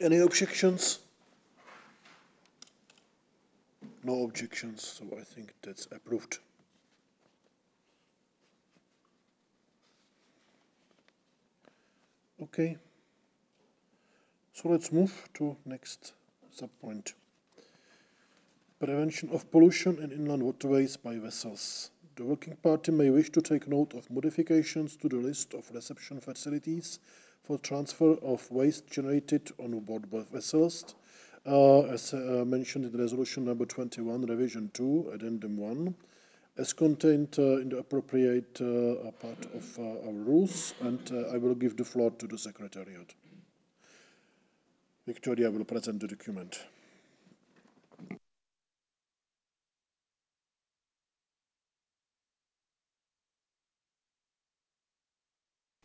Any objections? No objections, so I think that's approved. Okay, so let's move to next subpoint. Prevention of pollution in inland waterways by vessels. The working party may wish to take note of modifications to the list of reception facilities for transfer of waste generated on board vessels, as mentioned in Resolution number 21, Revision 2, Addendum 1, as contained in the appropriate part of our rules, and I will give the floor to the Secretariat. Victoria will present the document.